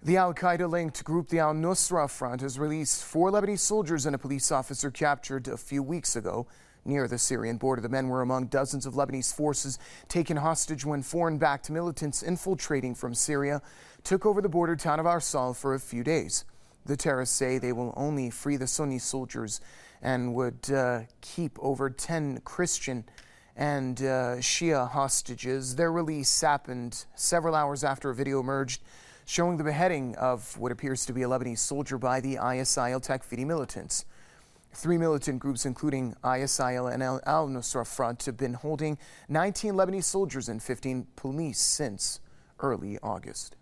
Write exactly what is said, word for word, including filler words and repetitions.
The al-Qaeda-linked group, the al-Nusra Front, has released four Lebanese soldiers and a police officer captured a few weeks ago near the Syrian border. The men were among dozens of Lebanese forces taken hostage when foreign-backed militants infiltrating from Syria took over the border town of Arsal for a few days. The terrorists say they will only free the Sunni soldiers and would uh, keep over ten Christian and uh, Shia hostages. Their release happened several hours after a video emerged showing the beheading of what appears to be a Lebanese soldier by the I S I Al-Takfiri militants. Three militant groups, including I S I L and Al-Nusra Front, have been holding nineteen Lebanese soldiers and fifteen police since early August.